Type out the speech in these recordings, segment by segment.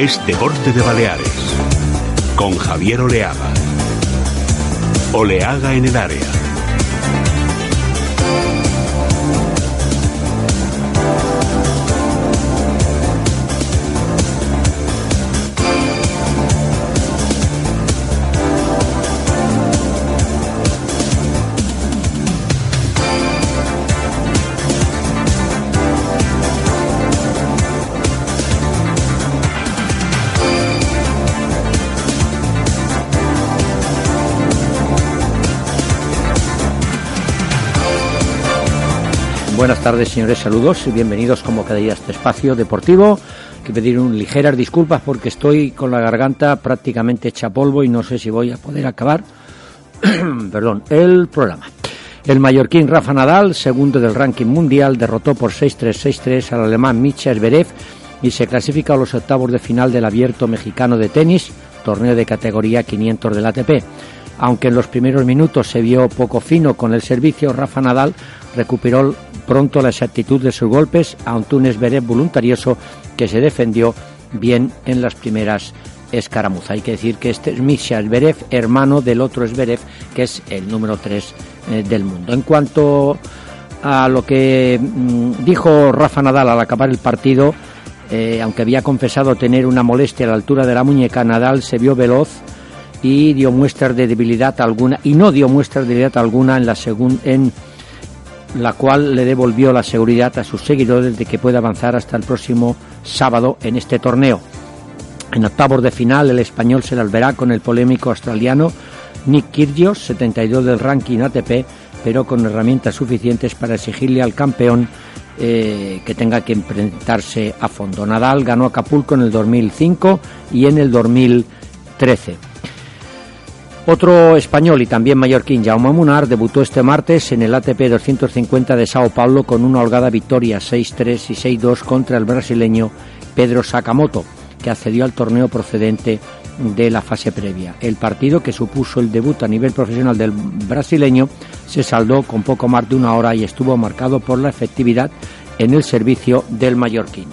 es Deporte de Baleares, con Javier Oleaga. Oleaga en el área. Buenas tardes, señores, saludos y bienvenidos como cada día a este espacio deportivo. Que pedir ligeras disculpas porque estoy con la garganta prácticamente hecha polvo y no sé si voy a poder acabar el programa. El mallorquín Rafa Nadal, segundo del ranking mundial, derrotó por 6-3, 6-3 al alemán Mischa Zverev y se clasifica a los octavos de final del Abierto Mexicano de Tenis, torneo de categoría 500 del ATP. Aunque en los primeros minutos se vio poco fino con el servicio, Rafa Nadal recuperó pronto la exactitud de sus golpes ante un Zverev voluntarioso que se defendió bien en las primeras escaramuzas. Hay que decir que este es Mischa Zverev, hermano del otro Zverev, que es el número 3 del mundo. En cuanto a lo que dijo Rafa Nadal al acabar el partido, aunque había confesado tener una molestia a la altura de la muñeca, Nadal se vio veloz y dio muestras de debilidad alguna, y no dio muestras de debilidad alguna en la cual le devolvió la seguridad a sus seguidores de que puede avanzar hasta el próximo sábado en este torneo. En octavos de final el español se las verá con el polémico australiano Nick Kyrgios, 72 del ranking ATP, pero con herramientas suficientes para exigirle al campeón que tenga que enfrentarse a fondo. Nadal ganó Acapulco en el 2005 y en el 2013. Otro español y también mallorquín, Jaume Munar, debutó este martes en el ATP 250 de Sao Paulo con una holgada victoria 6-3 y 6-2 contra el brasileño Pedro Sakamoto, que accedió al torneo procedente de la fase previa. El partido, que supuso el debut a nivel profesional del brasileño, se saldó con poco más de una hora y estuvo marcado por la efectividad en el servicio del mallorquín.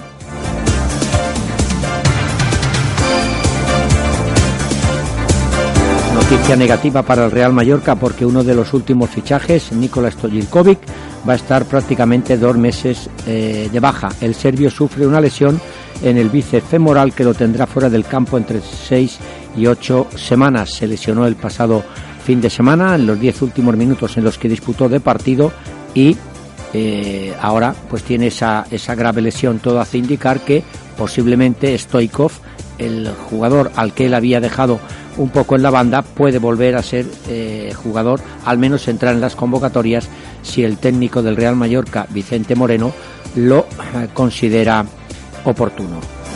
Noticia negativa para el Real Mallorca porque uno de los últimos fichajes, Nikola Stojilkovic, va a estar prácticamente 2 meses de baja. El serbio sufre una lesión en el bíceps femoral que lo tendrá fuera del campo entre 6 y 8 semanas. Se lesionó el pasado fin de semana en los 10 últimos minutos en los que disputó de partido y ahora pues tiene esa grave lesión. Todo hace indicar que posiblemente Stoichkov, el jugador al que él había dejado un poco en la banda, puede volver a ser jugador, al menos entrar en las convocatorias si el técnico del Real Mallorca, Vicente Moreno, lo considera oportuno.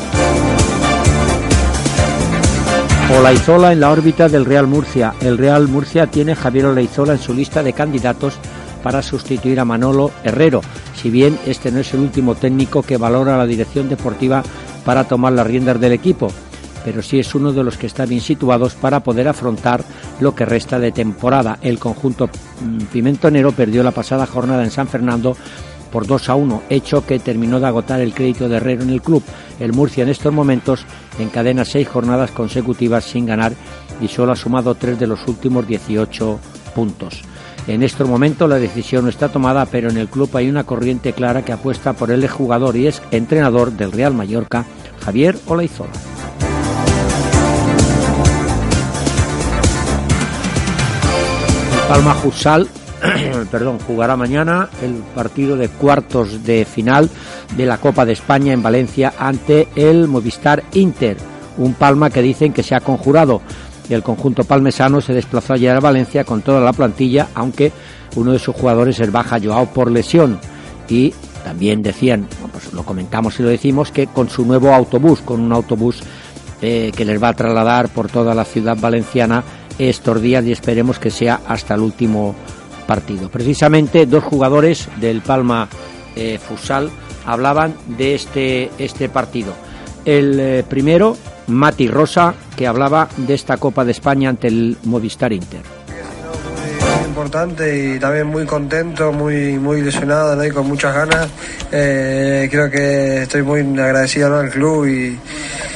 Olaizola en la órbita del Real Murcia. El Real Murcia tiene a Javier Olaizola en su lista de candidatos para sustituir a Manolo Herrero, si bien este no es el último técnico que valora la dirección deportiva para tomar las riendas del equipo, pero sí es uno de los que está bien situados para poder afrontar lo que resta de temporada. El conjunto pimentonero perdió la pasada jornada en San Fernando por 2-1, hecho que terminó de agotar el crédito de Herrero en el club. El Murcia en estos momentos encadena 6 jornadas consecutivas sin ganar y solo ha sumado 3 de los últimos 18 puntos. En estos momentos la decisión no está tomada, pero en el club hay una corriente clara que apuesta por el exjugador y es entrenador del Real Mallorca, Javier Olaizola. El Palma Futsal jugará mañana el partido de cuartos de final de la Copa de España en Valencia ante el Movistar Inter, un Palma que dicen que se ha conjurado. El conjunto palmesano se desplazó ayer a Valencia con toda la plantilla, aunque uno de sus jugadores es baja, Joao, por lesión. Y también decían, pues lo comentamos y lo decimos, que con su nuevo autobús, con un autobús que les va a trasladar por toda la ciudad valenciana estos días, y esperemos que sea hasta el último partido. Precisamente 2 jugadores del Palma Futsal hablaban de este partido. El primero, Mati Rosa, que hablaba de esta Copa de España ante el Movistar Inter. Muy importante y también muy contento, muy ilusionado, ¿no? Y con muchas ganas. Creo que estoy muy agradecido, ¿no?, al club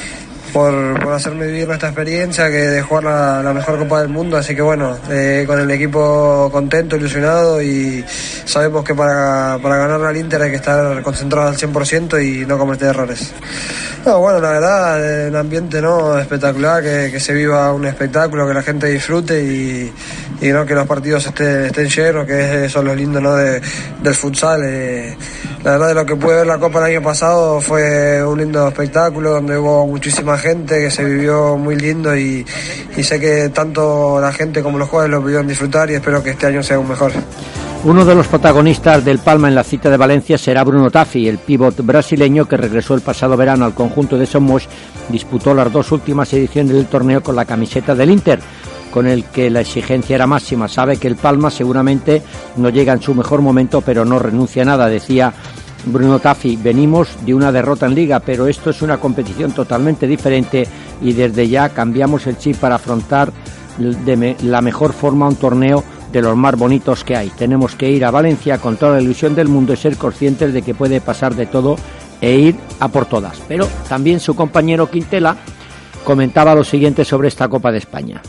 por hacerme vivir nuestra experiencia, que de jugar la mejor Copa del Mundo. Así que bueno, con el equipo contento, ilusionado, y sabemos que para ganar al Inter hay que estar concentrado al 100% y no cometer errores. No, bueno, la verdad, un ambiente espectacular, que se viva un espectáculo, que la gente disfrute y no que los partidos estén llenos, que eso es lo lindo del futsal. La verdad, de lo que pude ver la Copa el año pasado, fue un lindo espectáculo donde hubo muchísima gente, que se vivió muy lindo, y sé que tanto la gente como los jugadores lo pudieron disfrutar, y espero que este año sea aún mejor. Uno de los protagonistas del Palma en la cita de Valencia será Bruno Taffi, el pívot brasileño que regresó el pasado verano al conjunto de Somos. Disputó las 2 últimas ediciones del torneo con la camiseta del Inter, con el que la exigencia era máxima. Sabe que el Palma seguramente no llega en su mejor momento, pero no renuncia a nada. Decía Bruno Taffi: venimos de una derrota en Liga, pero esto es una competición totalmente diferente y desde ya cambiamos el chip para afrontar de la mejor forma un torneo de los más bonitos que hay. Tenemos que ir a Valencia con toda la ilusión del mundo y ser conscientes de que puede pasar de todo e ir a por todas. Pero también su compañero Quintela comentaba lo siguiente sobre esta Copa de España.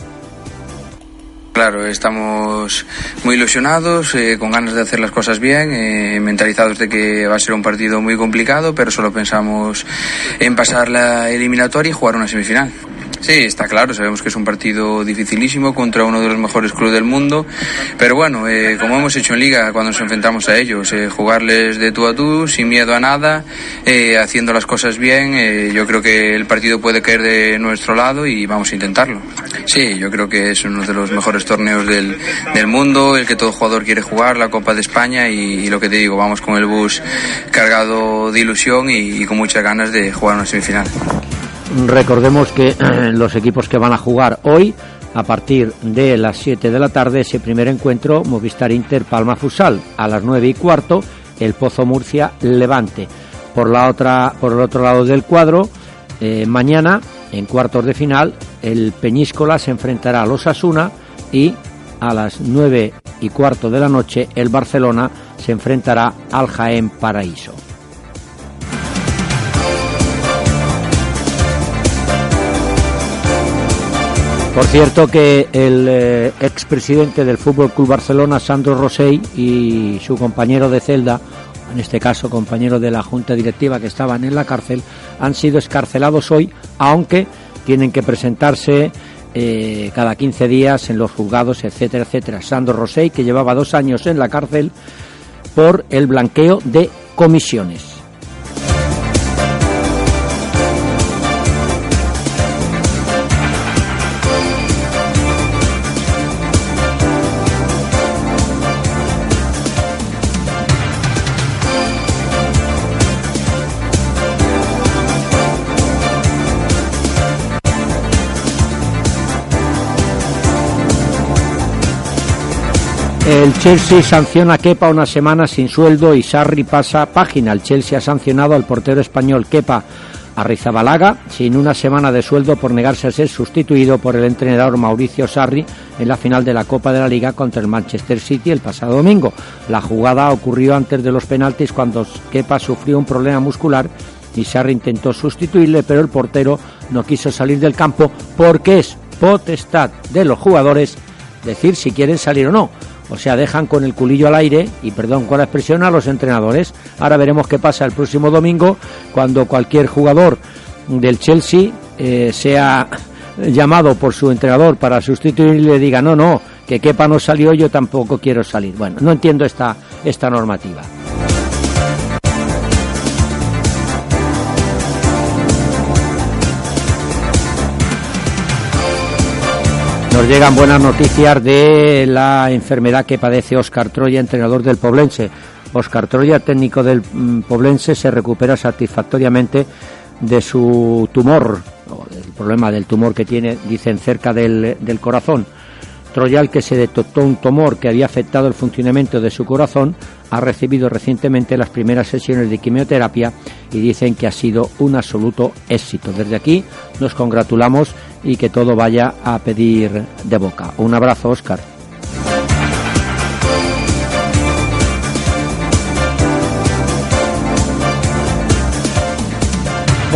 Claro, estamos muy ilusionados, con ganas de hacer las cosas bien, mentalizados de que va a ser un partido muy complicado, pero solo pensamos en pasar la eliminatoria y jugar una semifinal. Sí, está claro, sabemos que es un partido dificilísimo contra uno de los mejores clubes del mundo, pero bueno, como hemos hecho en Liga cuando nos enfrentamos a ellos, jugarles de tú a tú, sin miedo a nada, haciendo las cosas bien. Yo creo que el partido puede caer de nuestro lado y vamos a intentarlo. Sí, yo creo que es uno de los mejores torneos del mundo, el que todo jugador quiere jugar, la Copa de España, y lo que te digo, vamos con el bus cargado de ilusión y con muchas ganas de jugar una semifinal. Recordemos que los equipos que van a jugar hoy, a partir de las 7 de la tarde, ese primer encuentro, Movistar Inter Palma Futsal. A las 9:15, el Pozo Murcia Levante. Por el otro lado del cuadro, mañana, en cuartos de final, el Peñíscola se enfrentará al Osasuna, y a las 9:15 de la noche, el Barcelona se enfrentará al Jaén Paraíso. Por cierto que el expresidente del Fútbol Club Barcelona, Sandro Rosell, y su compañero de celda, en este caso compañero de la junta directiva que estaban en la cárcel, han sido excarcelados hoy, aunque tienen que presentarse cada 15 días en los juzgados, etcétera, etcétera. Sandro Rosell, que llevaba 2 años en la cárcel por el blanqueo de comisiones. El Chelsea sanciona a Kepa una semana sin sueldo y Sarri pasa página. El Chelsea ha sancionado al portero español Kepa Arrizabalaga sin una semana de sueldo por negarse a ser sustituido por el entrenador Mauricio Sarri en la final de la Copa de la Liga contra el Manchester City el pasado domingo. La jugada ocurrió antes de los penaltis, cuando Kepa sufrió un problema muscular y Sarri intentó sustituirle, pero el portero no quiso salir del campo porque es potestad de los jugadores decir si quieren salir o no. O sea, dejan con el culillo al aire, y perdón con la expresión, a los entrenadores. Ahora veremos qué pasa el próximo domingo, cuando cualquier jugador del Chelsea sea llamado por su entrenador para sustituir y le diga no, que Kepa no salió, yo tampoco quiero salir. Bueno, no entiendo esta normativa. Nos llegan buenas noticias de la enfermedad que padece Óscar Troya, entrenador del Poblense. Óscar Troya, técnico del Poblense, se recupera satisfactoriamente de su tumor, o del problema del tumor que tiene, dicen, cerca del corazón. Troya, al que se detectó un tumor que había afectado el funcionamiento de su corazón, ha recibido recientemente las primeras sesiones de quimioterapia y dicen que ha sido un absoluto éxito. Desde aquí nos congratulamos y que todo vaya a pedir de boca. Un abrazo, Óscar.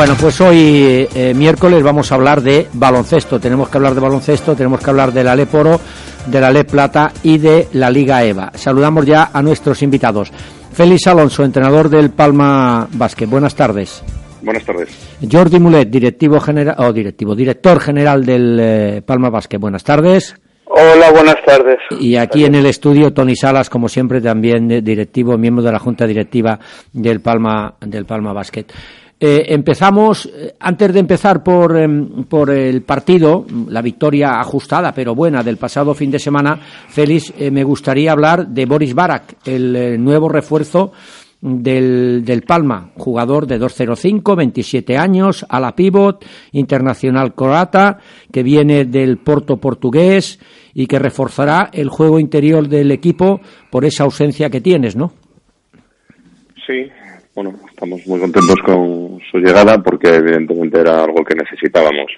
Bueno, pues hoy miércoles vamos a hablar de baloncesto. Tenemos que hablar de baloncesto, tenemos que hablar de la LEP Oro, de la LEP Plata y de la Liga EVA. Saludamos ya a nuestros invitados. Félix Alonso, entrenador del Palma Básquet. Buenas tardes. Buenas tardes. Jordi Mulet, director general del Palma Básquet. Buenas tardes. Hola, buenas tardes. Y aquí en el estudio Toni Salas, como siempre, también directivo, miembro de la Junta Directiva del Palma Básquet. Empezamos, antes de empezar por el partido, la victoria ajustada pero buena del pasado fin de semana, Félix, me gustaría hablar de Boris Barak, el nuevo refuerzo del Palma, jugador de 2.05, 27 años, ala pívot, internacional croata, que viene del Porto portugués y que reforzará el juego interior del equipo por esa ausencia que tienes, ¿no? Sí. Bueno, estamos muy contentos con su llegada porque evidentemente era algo que necesitábamos.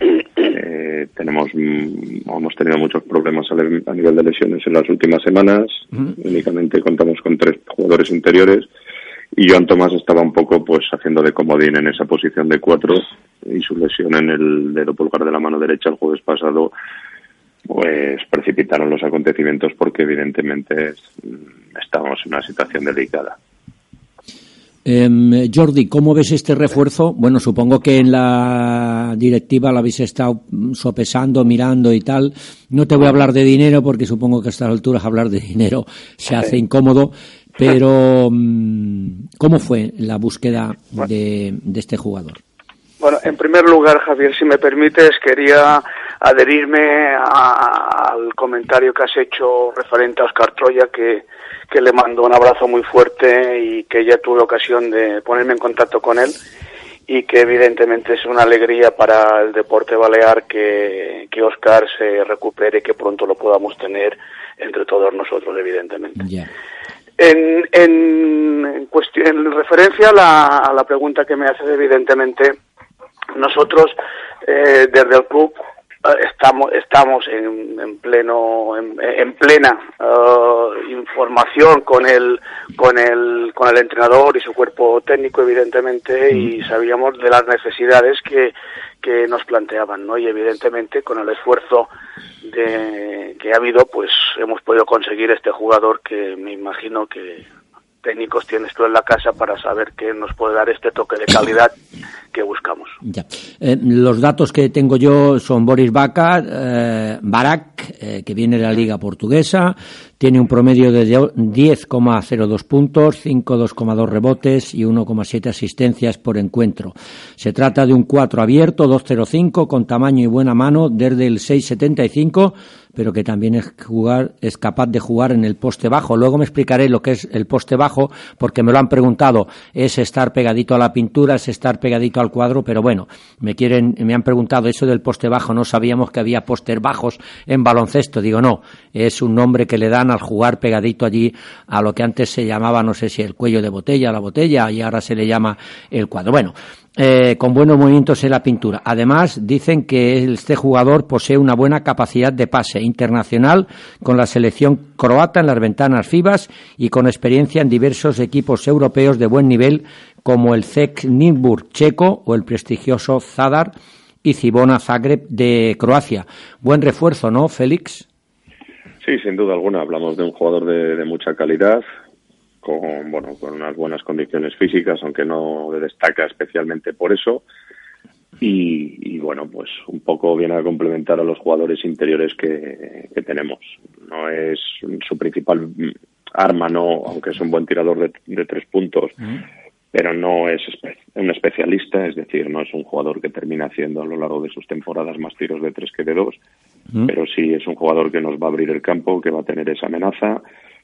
Hemos tenido muchos problemas a nivel de lesiones en las últimas semanas. Únicamente contamos con 3 jugadores interiores y Joan Tomás estaba un poco pues haciendo de comodín en esa posición de 4 y su lesión en el dedo pulgar de la mano derecha el jueves pasado pues precipitaron los acontecimientos porque evidentemente estábamos en una situación delicada. Jordi, ¿cómo ves este refuerzo? Bueno, supongo que en la directiva lo habéis estado sopesando, mirando y tal. No te voy a hablar de dinero porque supongo que a estas alturas hablar de dinero se hace incómodo, pero ¿cómo fue la búsqueda de este jugador? Bueno, en primer lugar, Javier, si me permites, quería adherirme al comentario que has hecho referente a Óscar Troya, que le mando un abrazo muy fuerte y que ya tuve ocasión de ponerme en contacto con él y que evidentemente es una alegría para el deporte balear que Óscar se recupere y que pronto lo podamos tener entre todos nosotros, evidentemente. Yeah. En referencia a la pregunta que me haces, evidentemente nosotros desde el club estamos en plena información con el entrenador y su cuerpo técnico, evidentemente, y sabíamos de las necesidades que nos planteaban, ¿no? Y evidentemente con el esfuerzo que ha habido, pues hemos podido conseguir este jugador que me imagino que técnicos tienes tú en la casa para saber que nos puede dar este toque de calidad que buscamos. Ya. Los datos que tengo yo son Boris Barak, que viene de la Liga Portuguesa, tiene un promedio de 10,02 puntos, 5,2,2 rebotes y 1,7 asistencias por encuentro. Se trata de un 4 abierto, 2,05, con tamaño y buena mano, desde el 6,75, pero que también es capaz de jugar en el poste bajo. Luego me explicaré lo que es el poste bajo, porque me lo han preguntado. Es estar pegadito a la pintura, es estar pegadito al cuadro, pero bueno, me han preguntado eso del poste bajo. No sabíamos que había póster bajos en baloncesto. Digo, no, es un nombre que le dan al jugar pegadito allí a lo que antes se llamaba, no sé si el cuello de botella, la botella, y ahora se le llama el cuadro. Bueno, con buenos movimientos en la pintura. Además, dicen que este jugador posee una buena capacidad de pase internacional con la selección croata en las ventanas FIBA y con experiencia en diversos equipos europeos de buen nivel como el CEK Nymburk checo o el prestigioso Zadar y Cibona Zagreb de Croacia. Buen refuerzo, ¿no, Félix? Sí, sin duda alguna. Hablamos de un jugador de mucha calidad, con unas buenas condiciones físicas, aunque no destaca especialmente por eso. Y bueno, pues un poco viene a complementar a los jugadores interiores que tenemos. No es su principal arma, no, aunque es un buen tirador de 3 puntos, pero no es un especialista, es decir, no es un jugador que termina haciendo a lo largo de sus temporadas más tiros de 3 que de 2, pero sí es un jugador que nos va a abrir el campo, que va a tener esa amenaza.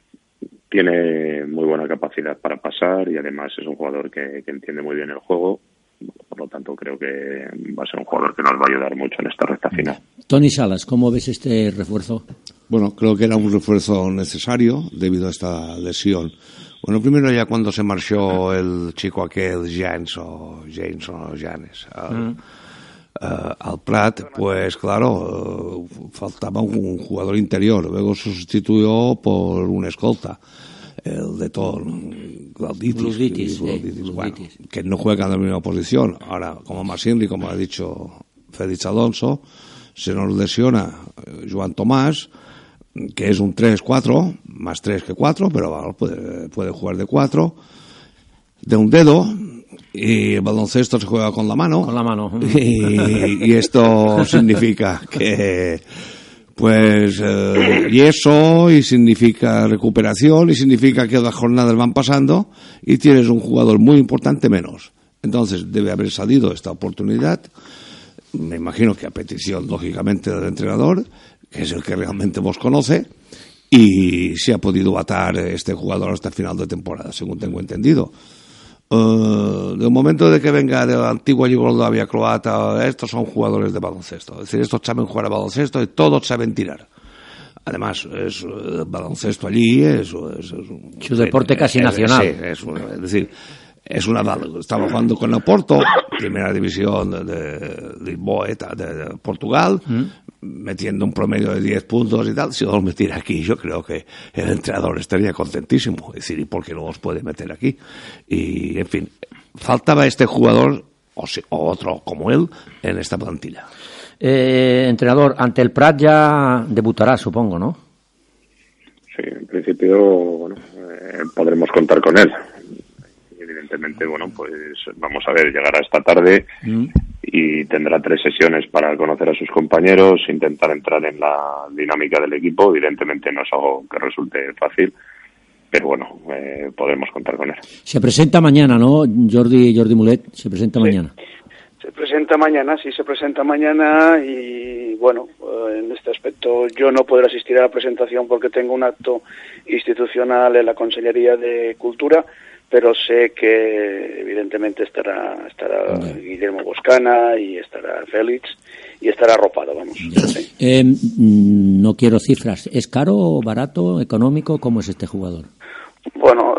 Tiene muy buena capacidad para pasar y además es un jugador que entiende muy bien el juego. Por lo tanto, creo que va a ser un jugador que nos va a ayudar mucho en esta recta final. Toni Salas, ¿cómo ves este refuerzo? Bueno, creo que era un refuerzo necesario debido a esta lesión. Bueno, primero ya cuando se marchó el chico aquel, Janes al Prat, pues claro, faltaba un jugador interior. Luego se sustituyó por un escolta. el de todo, Glauditis, bueno, que no juegan en la misma posición. Ahora, como Massinri, como ha dicho Félix Alonso, se nos lesiona Joan Tomàs, que es un 3-4, más 3 que 4, pero bueno, puede jugar de 4, de un dedo, y el baloncesto se juega con la mano. Con la mano. Y esto significa que pues yeso, y significa recuperación, y significa que las jornadas van pasando y tienes un jugador muy importante menos. Entonces debe haber salido esta oportunidad, me imagino que a petición lógicamente del entrenador, que es el que realmente vos conoce, y se ha podido atar este jugador hasta el final de temporada, según tengo entendido. De un momento de que venga de la antigua Yugoslavia croata, estos son jugadores de baloncesto. Es decir, estos saben jugar a baloncesto y todos saben tirar. Además, es baloncesto allí, es su deporte casi nacional. Sí, es decir, estaba jugando con Oporto, primera división de Lisboa, de Portugal, metiendo un promedio de 10 puntos y tal. Si los metiera aquí, yo creo que el entrenador estaría contentísimo. Es decir, ¿y por qué no los puede meter aquí? Y, en fin, faltaba este jugador, o otro como él, en esta plantilla. Entrenador, ante el Prat ya debutará, supongo, ¿no? Sí, en principio, bueno, podremos contar con él. Evidentemente, bueno, pues vamos a ver, llegará esta tarde y tendrá 3 sesiones para conocer a sus compañeros, intentar entrar en la dinámica del equipo. Evidentemente no es algo que resulte fácil, pero bueno, podemos contar con él. Se presenta mañana, ¿no? Jordi Mulet, se presenta mañana. Se presenta mañana, sí, se presenta mañana y bueno, en este aspecto yo no podré asistir a la presentación porque tengo un acto institucional en la Consellería de Cultura, pero sé que evidentemente estará Guillermo Boscana y estará Félix y estará arropado, vamos. Sí. No quiero cifras. ¿Es caro, barato, económico? ¿Cómo es este jugador? Bueno,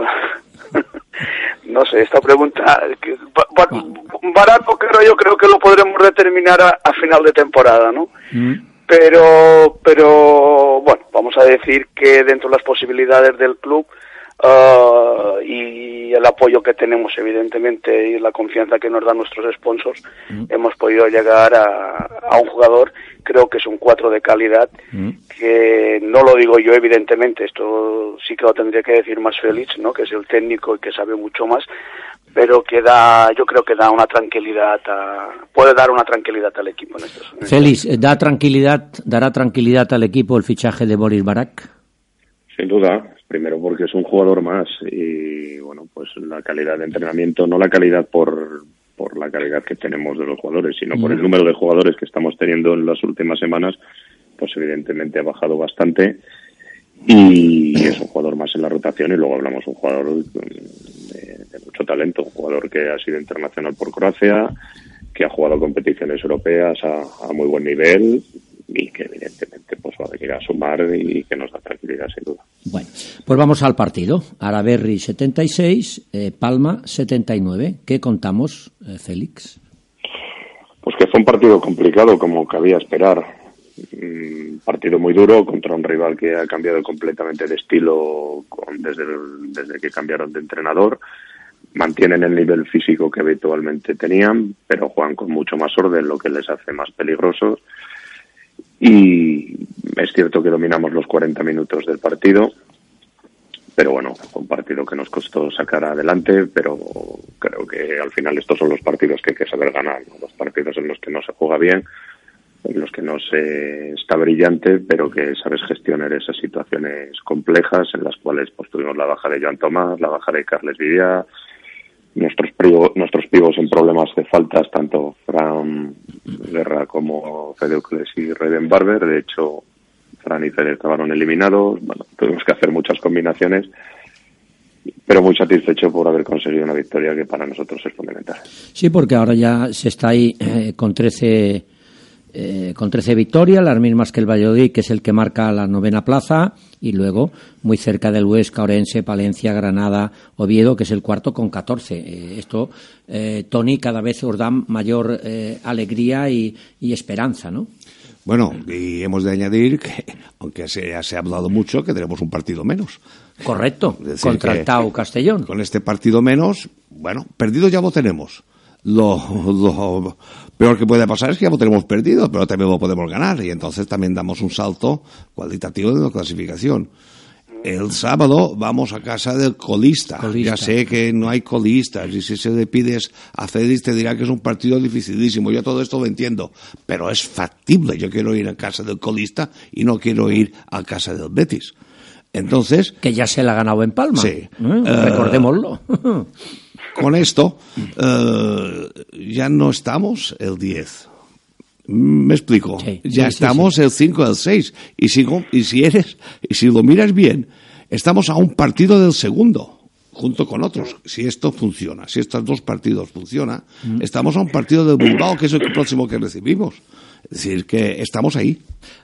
no sé, esta pregunta, barato, caro, yo creo que lo podremos determinar a final de temporada, ¿no? Pero bueno, vamos a decir que dentro de las posibilidades del club y el apoyo que tenemos, evidentemente, y la confianza que nos dan nuestros sponsors, hemos podido llegar a un jugador, creo que es un 4 de calidad, que no lo digo yo, evidentemente, esto sí que lo tendría que decir más Félix, ¿no? Que es el técnico y que sabe mucho más, pero que yo creo que da una tranquilidad, puede dar una tranquilidad al equipo en estos momentos. Félix, ¿dará tranquilidad al equipo el fichaje de Boris Barak? Sin duda, primero porque es un jugador más y bueno, pues la calidad de entrenamiento, no la calidad por la calidad que tenemos de los jugadores, sino por el número de jugadores que estamos teniendo en las últimas semanas, pues evidentemente ha bajado bastante y es un jugador más en la rotación. Y luego hablamos de un jugador de mucho talento, un jugador que ha sido internacional por Croacia, que ha jugado competiciones europeas a muy buen nivel y que evidentemente pues va a venir a sumar y que nos da tranquilidad sin duda. Bueno, pues vamos al partido. Araberri 76, Palma 79. ¿Qué contamos, Félix? Pues que fue un partido complicado, como cabía esperar. Un partido muy duro contra un rival que ha cambiado completamente de estilo desde que cambiaron de entrenador. Mantienen el nivel físico que habitualmente tenían, pero juegan con mucho más orden, lo que les hace más peligrosos. Y es cierto que dominamos los 40 minutos del partido, pero bueno, fue un partido que nos costó sacar adelante, pero creo que al final estos son los partidos que hay que saber ganar, ¿no? Los partidos en los que no se juega bien, en los que no se está brillante, pero que sabes gestionar esas situaciones complejas en las cuales pues tuvimos la baja de Joan Tomàs, la baja de Carles Vidià, nuestros pibos en problemas de faltas, tanto Fran Guerra como Fedeucles y Reden Barber. De hecho, Fran y Fede acabaron eliminados. Bueno, tuvimos que hacer muchas combinaciones, pero muy satisfecho por haber conseguido una victoria que para nosotros es fundamental. Sí, porque ahora ya se está ahí con 13 victorias, las mismas que el Valladolid, que es el que marca la 9ª plaza, y luego muy cerca del Huesca, Orense, Palencia, Granada, Oviedo, que es el 4º con 14. Esto, Toni, cada vez os da mayor alegría y esperanza, ¿no? Bueno, y hemos de añadir que, aunque se ha hablado mucho, que tenemos un partido menos. Correcto, contra el Tau Castellón. Con este partido menos, bueno, perdido ya lo tenemos. Lo peor que puede pasar es que ya lo tenemos perdido, pero también lo podemos ganar, y entonces también damos un salto cualitativo de la clasificación. El sábado vamos a casa del colista. Ya sé que no hay colistas, y si se le pides a Félix te dirá que es un partido dificilísimo. Yo todo esto lo entiendo, pero es factible. Yo quiero ir a casa del colista y no quiero ir a casa del Betis. Entonces, que ya se la ha ganado en Palma. Sí. Recordémoslo. Con esto, ya no estamos el 10. Me explico. Sí, ya estamos el 5 del 6. Y si lo miras bien, estamos a un partido del segundo, junto con otros. Si esto funciona, si estos dos partidos funcionan, estamos a un partido del Bilbao, que es el próximo que recibimos. Es decir, que estamos ahí.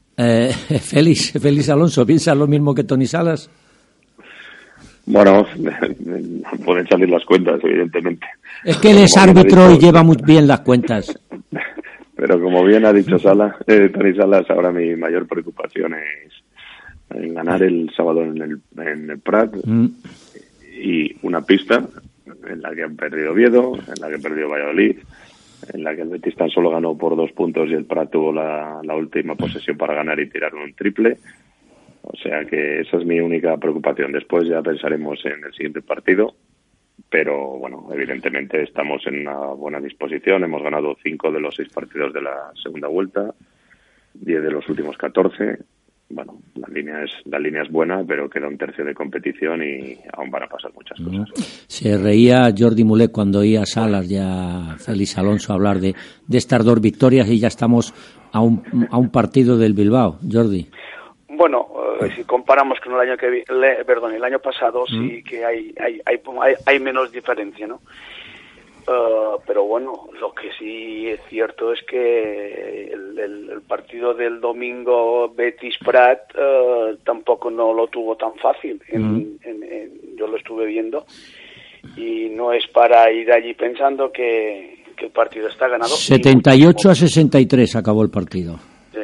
Félix Alonso, ¿piensas lo mismo que Toni Salas? Bueno, pueden salir las cuentas, evidentemente. Es que él es árbitro y lleva muy bien las cuentas. Pero como bien ha dicho Toni Salas, ahora mi mayor preocupación es en ganar el sábado en el Prat y una pista en la que han perdido Oviedo, en la que ha perdido Valladolid, en la que el Betis tan solo ganó por 2 puntos y el Prat tuvo la última posesión para ganar y tirar un triple. O sea que esa es mi única preocupación. Después ya pensaremos en el siguiente partido. Pero bueno, evidentemente estamos en una buena disposición. Hemos ganado 5 de los 6 partidos de la segunda vuelta, 10 de los últimos 14. Bueno, la línea es buena, pero queda un tercio de competición y aún van a pasar muchas cosas. Se reía Jordi Mulet cuando oía a Salas y a Félix Alonso hablar de estas 2 victorias, y ya estamos a un partido del Bilbao. Jordi. Bueno, si comparamos con el año pasado, sí que hay menos diferencia, ¿no? Pero bueno, lo que sí es cierto es que el partido del domingo Betis-Prat tampoco no lo tuvo tan fácil. Yo lo estuve viendo y no es para ir allí pensando que el partido está ganado. 78-63 acabó el partido.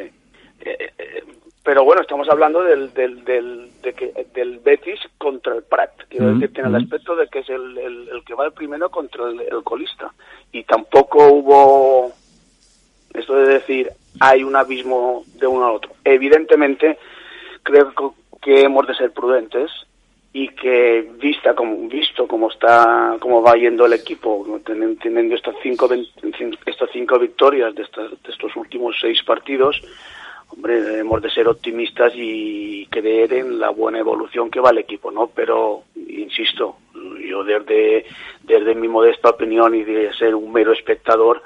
Pero bueno, estamos hablando del Betis contra el Prat. Quiero decir, tiene el aspecto de que es el que va el primero contra el colista. Y tampoco hubo esto de decir hay un abismo de uno al otro. Evidentemente, creo que hemos de ser prudentes y que visto cómo va yendo el equipo, teniendo estas 5 victorias de estos últimos 6 partidos. Hombre, hemos de ser optimistas y creer en la buena evolución que va el equipo, ¿no? Pero, insisto, yo desde mi modesta opinión y de ser un mero espectador,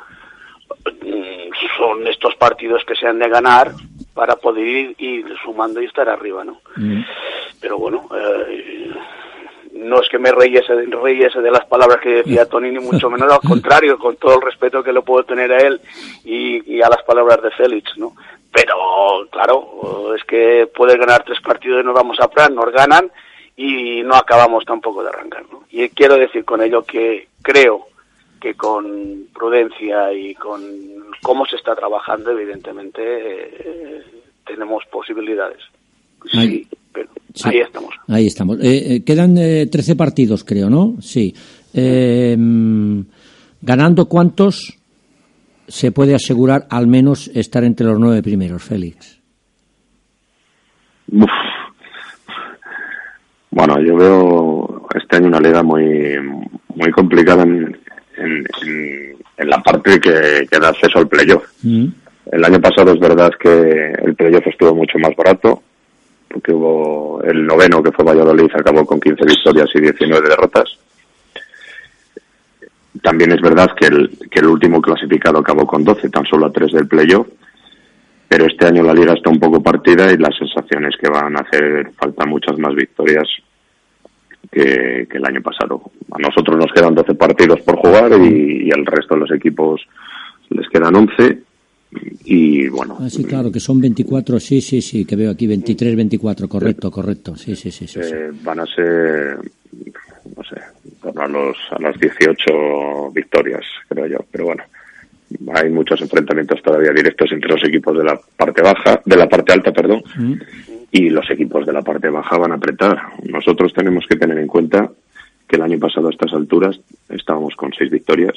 son estos partidos que se han de ganar para poder ir sumando y estar arriba, ¿no? Pero bueno, no es que me reyese de las palabras que decía Toni, ni mucho menos, al contrario, con todo el respeto que le puedo tener a él y a las palabras de Félix, ¿no? Pero, claro, es que puedes ganar 3 partidos y nos vamos a Prat, nos ganan y no acabamos tampoco de arrancar, ¿no? Y quiero decir con ello que creo que con prudencia y con cómo se está trabajando, evidentemente, tenemos posibilidades. Sí, pero sí, ahí estamos. Ahí estamos. Quedan 13 partidos, creo, ¿no? Sí. ¿Ganando cuántos se puede asegurar al menos estar entre los 9 primeros, Félix? Bueno, yo veo este año una liga muy complicada en la parte que da acceso al playoff. El año pasado es verdad que el playoff estuvo mucho más barato, porque hubo el 9º, que fue Valladolid, acabó con 15 victorias y 19 derrotas. También es verdad que el último clasificado acabó con 12, tan solo a 3 del playoff, pero este año la liga está un poco partida y la sensación es que van a hacer falta muchas más victorias que el año pasado. A nosotros nos quedan 12 partidos por jugar y al resto de los equipos les quedan 11 y bueno. Sí, claro, que son 24, sí, que veo aquí 23, 24, correcto, sí. Van a ser, no sé, a las 18 victorias, creo yo, pero bueno, hay muchos enfrentamientos todavía directos entre los equipos de la parte baja, de la parte alta, perdón, y los equipos de la parte baja van a apretar. Nosotros tenemos que tener en cuenta que el año pasado a estas alturas estábamos con 6 victorias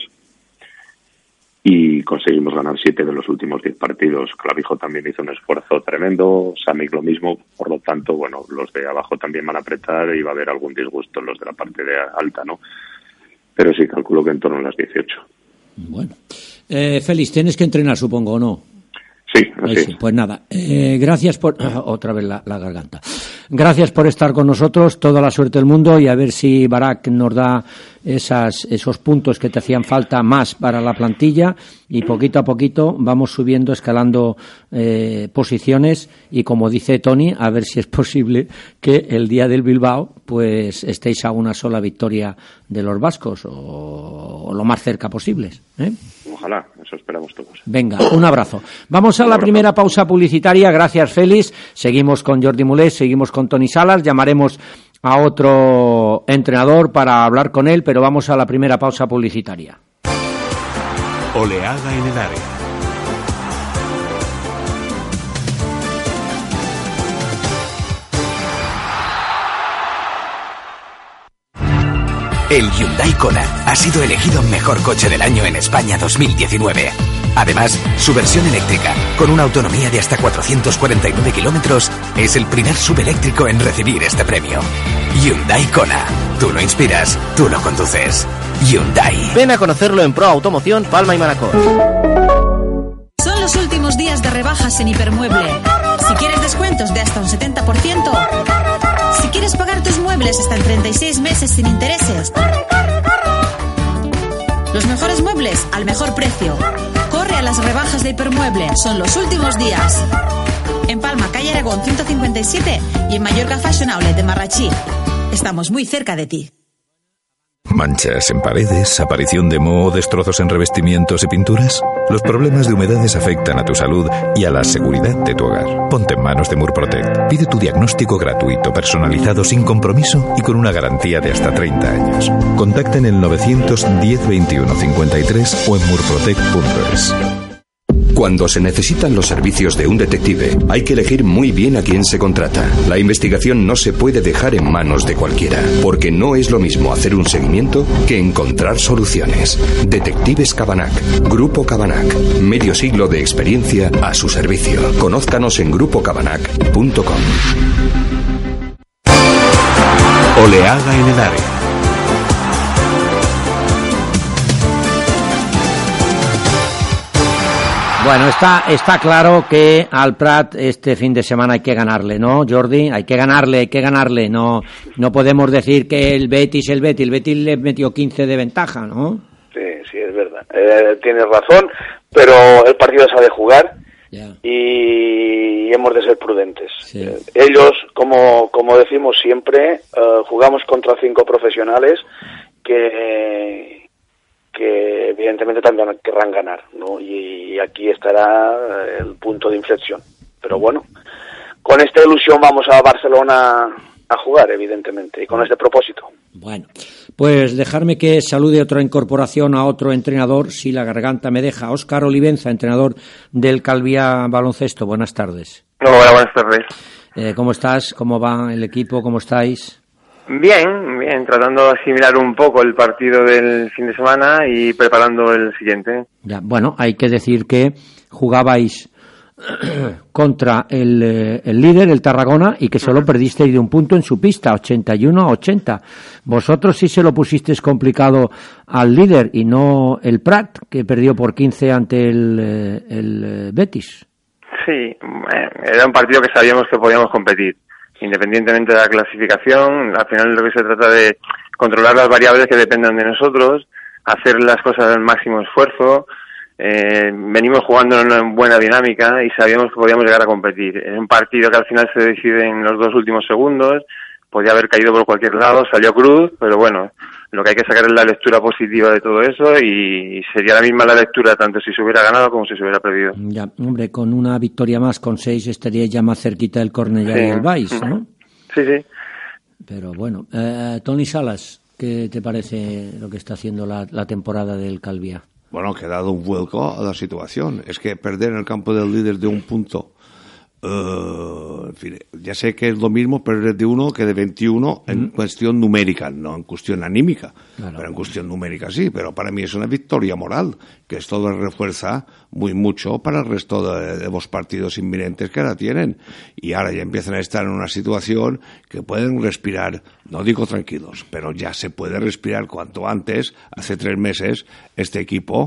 y conseguimos ganar 7 de los últimos 10 partidos. Clavijo también hizo un esfuerzo tremendo, Samic lo mismo, por lo tanto, bueno, los de abajo también van a apretar y va a haber algún disgusto en los de la parte de alta, ¿no? Pero sí, calculo que en torno a las 18. Bueno. Félix, tienes que entrenar, supongo, ¿o no? Sí, así es. Pues nada, gracias por... otra vez la garganta. Gracias por estar con nosotros, toda la suerte del mundo, y a ver si Barak nos da esos puntos que te hacían falta más para la plantilla, y poquito a poquito vamos subiendo, escalando posiciones, y como dice Tony, a ver si es posible que el día del Bilbao pues estéis a una sola victoria de los vascos, o lo más cerca posibles, ¿eh? Ojalá, eso esperamos todos. Venga, un abrazo. Vamos a la primera pausa publicitaria. Gracias, Félix. Seguimos con Jordi Mulé, seguimos con Toni Salas. Llamaremos a otro entrenador para hablar con él, pero vamos a la primera pausa publicitaria. Oleada en el área. El Hyundai Kona ha sido elegido mejor coche del año en España 2019. Además, su versión eléctrica, con una autonomía de hasta 449 kilómetros, es el primer subeléctrico en recibir este premio. Hyundai Kona. Tú lo inspiras, tú lo conduces. Hyundai. Ven a conocerlo en Pro Automoción Palma y Manacor. Son los últimos días de rebajas en Hipermueble. Si quieres descuentos de hasta un 70%, si quieres pagar tus muebles hasta en 36 meses sin intereses, los mejores muebles al mejor precio. Corre a las rebajas de Hipermueble, son los últimos días. En Palma, calle Aragón 157, y en Mallorca Fashion Outlet de Marrachí. Estamos muy cerca de ti. ¿Manchas en paredes, aparición de moho, destrozos en revestimientos y pinturas? Los problemas de humedades afectan a tu salud y a la seguridad de tu hogar. Ponte en manos de Murprotect. Pide tu diagnóstico gratuito, personalizado, sin compromiso y con una garantía de hasta 30 años. Contacta en el 910 21 53 o en murprotect.es. Cuando se necesitan los servicios de un detective, hay que elegir muy bien a quién se contrata. La investigación no se puede dejar en manos de cualquiera, porque no es lo mismo hacer un seguimiento que encontrar soluciones. Detectives Cabanac, Grupo Cabanac, medio siglo de experiencia a su servicio. Conózcanos en grupocabanac.com. Oleada en el área. Bueno, está claro que al Prat este fin de semana hay que ganarle, ¿no, Jordi? Hay que ganarle. No podemos decir que el Betis le metió 15 de ventaja, ¿no? Sí, es verdad. Tienes razón, pero el partido se ha de jugar y hemos de ser prudentes. Sí. Ellos, como decimos siempre, jugamos contra 5 profesionales que evidentemente también querrán ganar, ¿no? Y aquí estará el punto de inflexión. Pero bueno, con esta ilusión vamos a Barcelona a jugar, evidentemente, y con este propósito. Bueno, pues dejarme que salude otra incorporación a otro entrenador, si la garganta me deja. Óscar Olivenza, entrenador del Calviá Baloncesto. Buenas tardes. Hola, buenas tardes. ¿Cómo estás? ¿Cómo va el equipo? ¿Cómo estáis? Bien, tratando de asimilar un poco el partido del fin de semana y preparando el siguiente. Ya, bueno, hay que decir que jugabais contra el líder, el Tarragona, y que solo perdisteis de un punto en su pista, 81-80. Vosotros sí se lo pusisteis complicado al líder y no el Prat, que perdió por 15 ante el Betis. Sí, era un partido que sabíamos que podíamos competir. Independientemente de la clasificación, al final lo que se trata de controlar las variables que dependan de nosotros, hacer las cosas al máximo esfuerzo. Venimos jugando en una buena dinámica y sabíamos que podíamos llegar a competir. Es un partido que al final se decide en los 2 últimos segundos, podía haber caído por cualquier lado, salió cruz, pero bueno, lo que hay que sacar es la lectura positiva de todo eso y sería la misma la lectura tanto si se hubiera ganado como si se hubiera perdido. Ya, hombre, con una victoria más, con 6 estaría ya más cerquita del Cornellà y el Valls, ¿no? Sí. Pero bueno, Toni Salas, ¿qué te parece lo que está haciendo la temporada del Calviá? bueno, que ha dado un vuelco a la situación. Es que perder en el campo del líder de un punto, en fin, ya sé que es lo mismo perder de 1 que de 21 en cuestión numérica, no en cuestión anímica, claro. Pero en cuestión numérica sí, pero para mí es una victoria moral, que esto lo refuerza muy mucho para el resto de los partidos inminentes que ahora tienen, y ahora ya empiezan a estar en una situación que pueden respirar, no digo tranquilos, pero ya se puede respirar cuanto antes. Hace 3 meses este equipo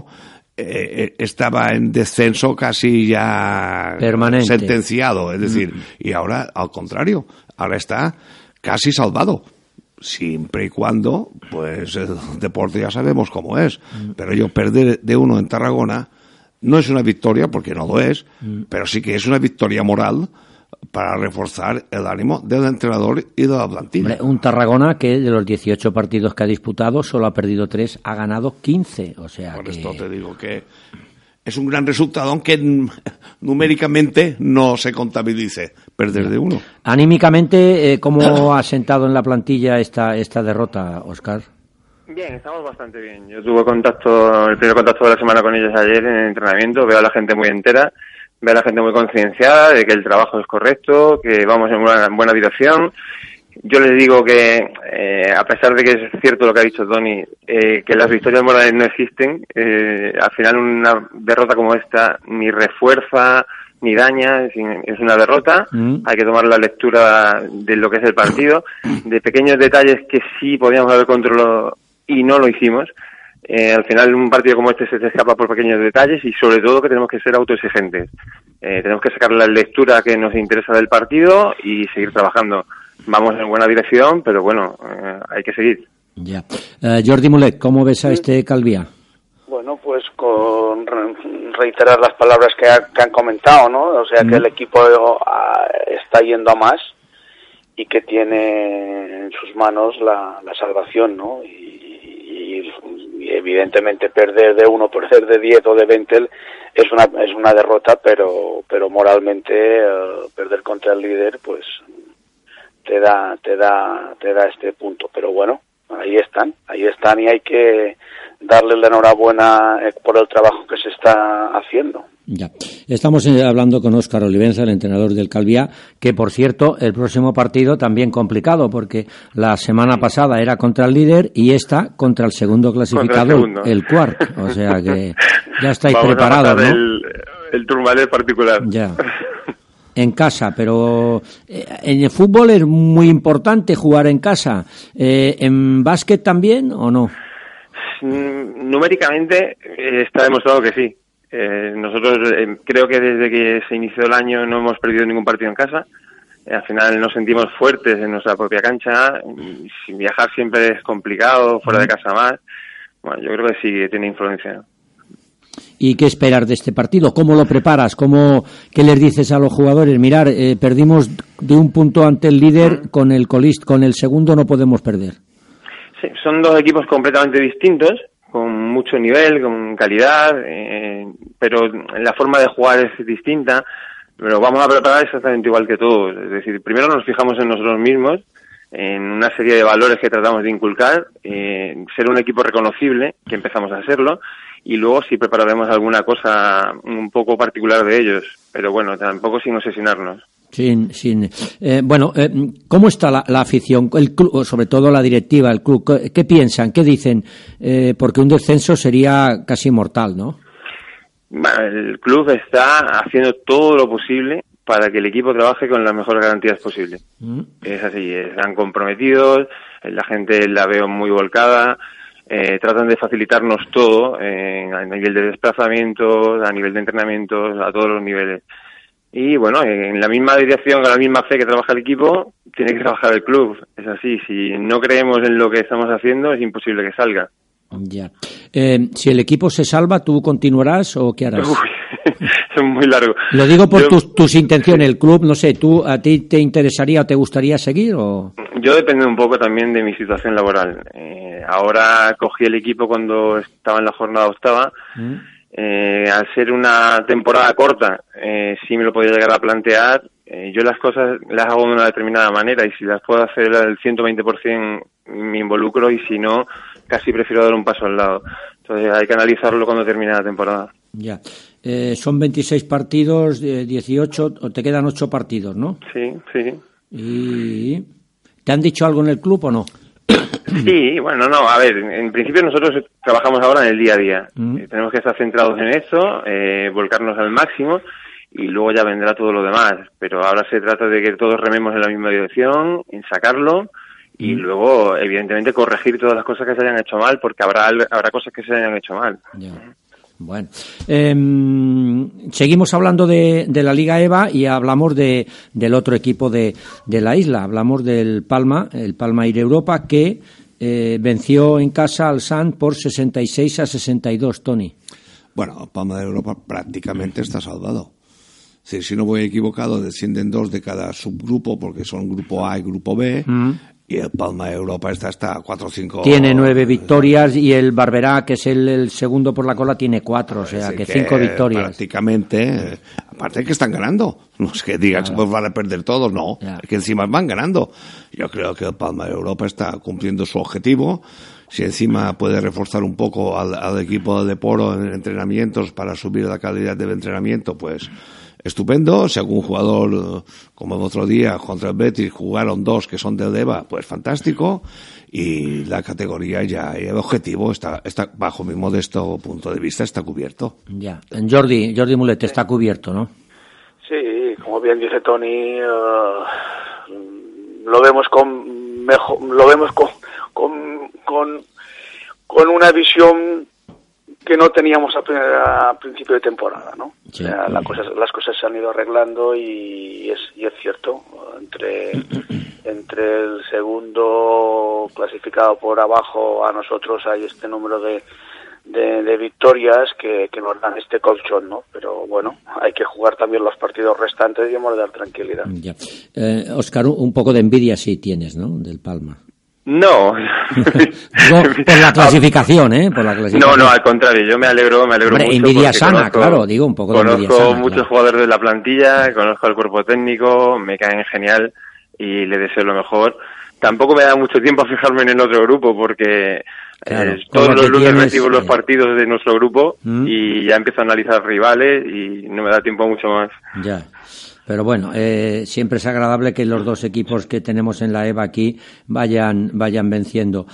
estaba en descenso casi ya permanente, sentenciado, es decir, y ahora al contrario, ahora está casi salvado, siempre y cuando, pues el deporte ya sabemos cómo es, pero yo perder de 1 en Tarragona no es una victoria, porque no lo es, pero sí que es una victoria moral para reforzar el ánimo del entrenador y de la plantilla. Hombre, un Tarragona que de los 18 partidos que ha disputado solo ha perdido 3, ha ganado 15, o sea por que... esto te digo que es un gran resultado, aunque numéricamente no se contabilice perder de 1. Anímicamente, ¿cómo ha sentado en la plantilla esta derrota, Óscar? Bien, estamos bastante bien. Yo tuve el primer contacto de la semana con ellos ayer en el entrenamiento, veo a la gente muy entera, veo a la gente muy concienciada de que el trabajo es correcto, que vamos en una buena dirección. Yo les digo que, a pesar de que es cierto lo que ha dicho Tony, que las victorias morales no existen, al final una derrota como esta ni refuerza ni daña, es una derrota. Hay que tomar la lectura de lo que es el partido, de pequeños detalles que sí podíamos haber controlado y no lo hicimos. Al final un partido como este se te escapa por pequeños detalles, y sobre todo que tenemos que ser autoexigentes. Tenemos que sacar la lectura que nos interesa del partido y seguir trabajando. Vamos en buena dirección, pero bueno, hay que seguir. Ya. Jordi Mulet, ¿cómo ves a este Calviá? Bueno, pues con reiterar las palabras que han comentado, ¿no? O sea, que el equipo está yendo a más y que tiene en sus manos la salvación, ¿no? Y evidentemente perder de 1, perder de 10 o de 20 es una derrota, pero moralmente perder contra el líder, pues te da este punto. Pero bueno, ahí están y hay que darle la enhorabuena por el trabajo que se está haciendo. Ya. Estamos hablando con Óscar Olivenza, el entrenador del Calviá, que por cierto, el próximo partido también complicado, porque la semana pasada era contra el líder y esta contra el segundo clasificado, el Cuart. O sea que ya estáis preparados, ¿no? El Turmalet particular. Ya. En casa, pero en el fútbol es muy importante jugar en casa. ¿En básquet también o no? Numéricamente está demostrado que sí. Nosotros creo que desde que se inició el año no hemos perdido ningún partido en casa. Al final nos sentimos fuertes en nuestra propia cancha. Viajar siempre es complicado, fuera de casa más. Bueno, yo creo que sí que tiene influencia. ¿Y qué esperar de este partido? ¿Cómo lo preparas? ¿Qué les dices a los jugadores? Mirar, perdimos de 1 punto ante el líder, con el segundo no podemos perder. Sí, son 2 equipos completamente distintos, con mucho nivel, con calidad, pero la forma de jugar es distinta. Pero vamos a preparar exactamente igual que todos. Es decir, primero nos fijamos en nosotros mismos, en una serie de valores que tratamos de inculcar, ser un equipo reconocible, que empezamos a serlo, y luego sí prepararemos alguna cosa un poco particular de ellos, pero bueno, tampoco sin obsesionarnos. ¿Cómo está la afición, el club, sobre todo la directiva, el club? ¿Qué piensan? ¿Qué dicen? Porque un descenso sería casi mortal, ¿no? Bueno, el club está haciendo todo lo posible para que el equipo trabaje con las mejores garantías posibles. Es así, están comprometidos, la gente la veo muy volcada, tratan de facilitarnos todo, a nivel de desplazamientos, a nivel de entrenamientos, a todos los niveles. Y bueno, en la misma dirección, con la misma fe que trabaja el equipo, tiene que trabajar el club. Es así, si no creemos en lo que estamos haciendo, es imposible que salga. Ya. Si el equipo se salva, ¿tú continuarás o qué harás? Es muy largo. Lo digo por tus intenciones, el club, no sé, ¿a ti te interesaría o te gustaría seguir? O... Yo depende un poco también de mi situación laboral. Ahora cogí el equipo cuando estaba en la jornada 8ª. Al ser una temporada corta, sí me lo podía llegar a plantear. Yo las cosas las hago de una determinada manera, y si las puedo hacer al 120% me involucro, y si no, casi prefiero dar un paso al lado. Entonces hay que analizarlo cuando termine la temporada. Ya. Son 26 partidos, 18, o te quedan 8 partidos, ¿no? Sí, sí. ¿Y te han dicho algo en el club o no? Sí, bueno, no, a ver, en principio nosotros trabajamos ahora en el día a día. Tenemos que estar centrados en esto, volcarnos al máximo y luego ya vendrá todo lo demás. Pero ahora se trata de que todos rememos en la misma dirección, en sacarlo y luego, evidentemente, corregir todas las cosas que se hayan hecho mal, porque habrá cosas que se hayan hecho mal. Ya. Bueno, seguimos hablando de la Liga EVA y hablamos del otro equipo de la isla. Hablamos del Palma, el Palma Air Europa, que venció en casa al SAN por 66-62, Toni. Bueno, Palma de Europa prácticamente está salvado. Es decir, si no voy equivocado, descienden 2 de cada subgrupo, porque son grupo A y grupo B, y el Palma de Europa está 4 o 5... Tiene 9 victorias y el Barberá, que es el segundo por la cola, tiene 4, o sea, que 5 victorias. Prácticamente, aparte que están ganando. No es que digan que pues van a perder todos, no. Es que encima van ganando. Yo creo que el Palma de Europa está cumpliendo su objetivo. Si encima puede reforzar un poco al equipo de Deporo en entrenamientos para subir la calidad del entrenamiento, pues estupendo. Si algún jugador, como el otro día contra el Betis, jugaron 2 que son del EVA, pues fantástico. Y la categoría ya, y el objetivo está bajo mi modesto punto de vista, está cubierto. Ya. Jordi Mulet está cubierto, ¿no? Sí, como bien dice Toni, lo vemos con una visión que no teníamos a principio de temporada, ¿no? Sí. O sea, las cosas se han ido arreglando y es cierto, entre el segundo clasificado por abajo a nosotros hay este número de victorias que nos dan este colchón, ¿no? Pero bueno, hay que jugar también los partidos restantes y hemos de dar tranquilidad. Ya. Óscar, un poco de envidia sí tienes, ¿no? Del Palma. No. Por la clasificación, Por la clasificación. No, al contrario, yo me alegro Hombre, mucho. Envidia sana, claro, digo, un poco de envidia sana. Conozco muchos jugadores de la plantilla, conozco al cuerpo técnico, me caen genial y le deseo lo mejor. Tampoco me da mucho tiempo a fijarme en el otro grupo porque todos los lunes recibo los partidos de nuestro grupo y ya empiezo a analizar rivales y no me da tiempo mucho más. Ya. Pero bueno, siempre es agradable que los 2 equipos que tenemos en la EVA aquí vayan venciendo.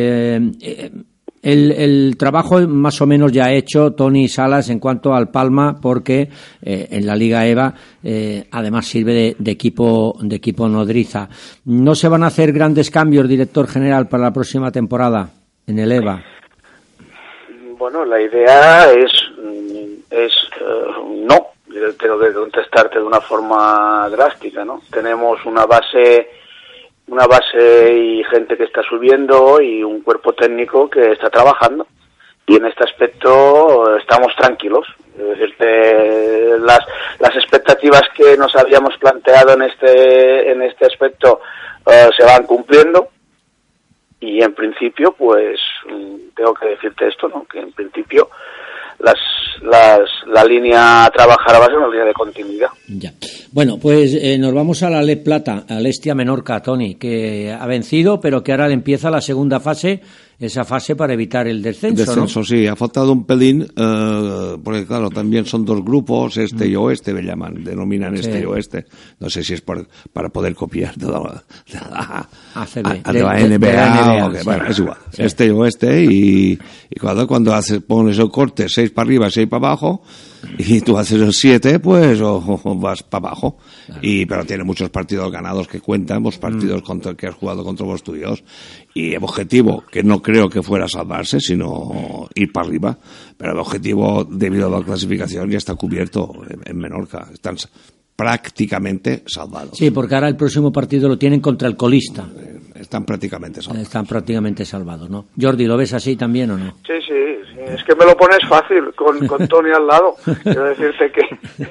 El trabajo más o menos ya hecho, Toni Salas, en cuanto al Palma, porque en la Liga EVA además sirve de equipo nodriza. ¿No se van a hacer grandes cambios, director general, para la próxima temporada en el EVA? Bueno, la idea es no. Tengo que contestarte de una forma drástica, ¿no? Tenemos una base y gente que está subiendo y un cuerpo técnico que está trabajando y en este aspecto estamos tranquilos. Es decir, las expectativas que nos habíamos planteado en este aspecto se van cumpliendo y en principio pues tengo que decirte esto, ¿no? Que en principio la línea a trabajar va a ser una línea de continuidad. Ya. Bueno, pues nos vamos a la Le Plata, al Estia Menorca, Toni, que ha vencido, pero que ahora le empieza la segunda fase, esa fase para evitar el descenso, ¿no? Sí, ha faltado un pelín, porque claro, también son 2 grupos, este y oeste, denominan este y oeste. No sé si es para poder copiar de la NBA, bueno, es igual, sí. Este y oeste, y cuando pones el corte 6 para arriba, 6 para abajo, y tú haces el 7, pues o vas para abajo. Claro. Pero tiene muchos partidos ganados que cuentan, los partidos que has jugado contra los tuyos, y el objetivo, que no creo que fuera salvarse, sino ir para arriba, pero el objetivo, debido a la clasificación, ya está cubierto en Menorca. Están prácticamente salvados. Sí, porque ahora el próximo partido lo tienen contra el colista. Están prácticamente salvados. Están prácticamente salvados, ¿no? Jordi, ¿lo ves así también o no? Sí, es que me lo pones fácil con Toni al lado. Quiero decirte que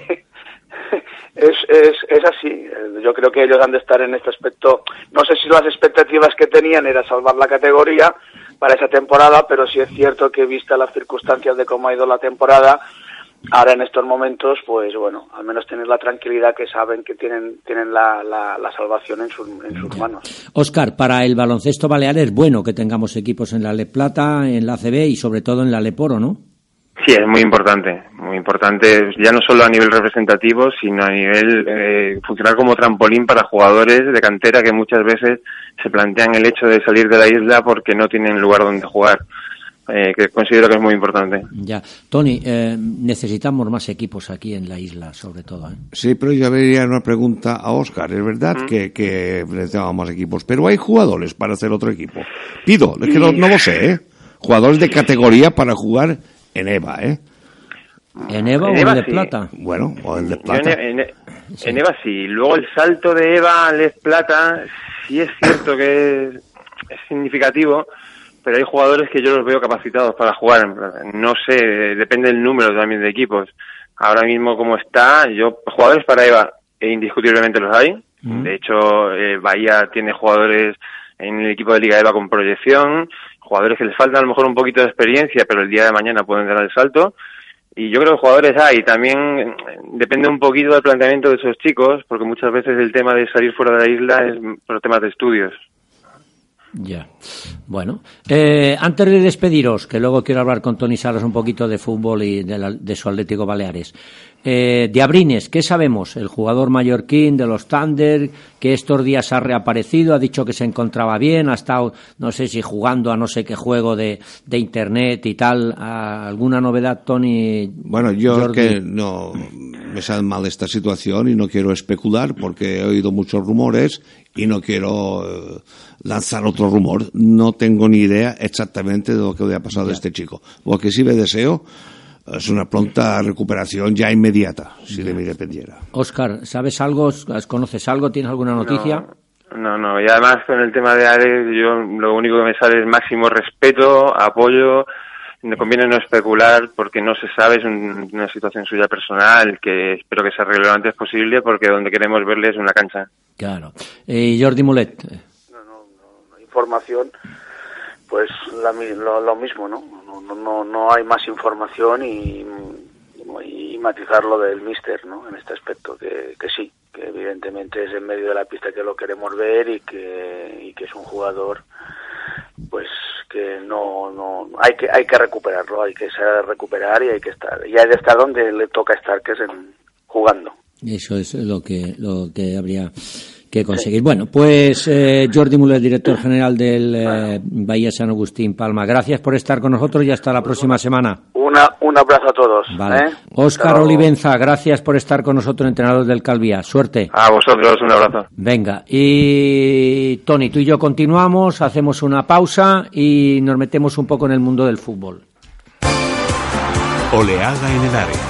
es así. Yo creo que ellos han de estar en este aspecto. No sé si las expectativas que tenían era salvar la categoría para esa temporada, pero sí es cierto que vista las circunstancias de cómo ha ido la temporada, Ahora en estos momentos, pues bueno, al menos tener la tranquilidad que saben que tienen la salvación en sus manos. Óscar, para el baloncesto balear es bueno que tengamos equipos en la Le Plata, en la ACB y sobre todo en la Leporo, ¿no? Sí, es muy importante, ya no solo a nivel representativo, sino a nivel funcionar como trampolín para jugadores de cantera que muchas veces se plantean el hecho de salir de la isla porque no tienen lugar donde jugar, que considero que es muy importante. Ya, Tony, necesitamos más equipos aquí en la isla, sobre todo, ¿eh? Sí, pero yo habría una pregunta a Óscar. Es verdad que necesitamos más equipos, pero hay jugadores para hacer otro equipo. Pido, es que no lo sé, ¿eh? Jugadores de categoría para jugar en EVA, ¿eh? ¿En EVA o en Les Plata? Bueno, o en Les Plata. En EVA sí. Luego el salto de EVA a Les Plata sí es cierto que es significativo, pero hay jugadores que yo los veo capacitados para jugar. No sé, depende del número también de equipos. Ahora mismo como está, jugadores para EVA indiscutiblemente los hay. De hecho, Bahía tiene jugadores en el equipo de Liga EVA con proyección, jugadores que les falta a lo mejor un poquito de experiencia, pero el día de mañana pueden dar el salto. Y yo creo que jugadores hay. También depende un poquito del planteamiento de esos chicos, porque muchas veces el tema de salir fuera de la isla es por temas de estudios. Ya, bueno. Antes de despediros, que luego quiero hablar con Toni Salas un poquito de fútbol y de su Atlético Baleares. De Abrines, ¿qué sabemos? El jugador mallorquín de los Thunder, que estos días ha reaparecido, ha dicho que se encontraba bien, ha estado, no sé si jugando a no sé qué juego de internet y tal. ¿Alguna novedad, Tony? Bueno, yo que no me sale mal esta situación y no quiero especular porque he oído muchos rumores y no quiero lanzar otro rumor. No tengo ni idea exactamente de lo que le ha pasado a este chico. Lo que sí me deseo es una pronta recuperación ya inmediata, si de mí dependiera. Óscar, ¿sabes algo? ¿Conoces algo? ¿Tienes alguna noticia? No. Y además con el tema de Alex, yo lo único que me sale es máximo respeto, apoyo. Me conviene no especular porque no se sabe, es una situación suya personal que espero que se arregle lo antes posible porque donde queremos verle es una cancha. Claro. ¿Y Jordi Mulet? No, información, pues lo mismo, ¿no? No hay más información y matizar lo del míster, ¿no? En este aspecto, que sí, que evidentemente es en medio de la pista que lo queremos ver y que es un jugador, pues que no hay que recuperarlo, hay que saber recuperar y hay que estar donde le toca estar, que es jugando. Eso es lo que habría que conseguir. Sí. Bueno, pues Jordi Mulet, director general del Bahía San Agustín Palma, gracias por estar con nosotros y hasta la próxima semana. Un abrazo a todos. Vale. Óscar Olivenza, gracias por estar con nosotros, entrenador del Calvía. Suerte. A vosotros, un abrazo. Venga, y Tony, tú y yo continuamos, hacemos una pausa y nos metemos un poco en el mundo del fútbol. Oleada en el área.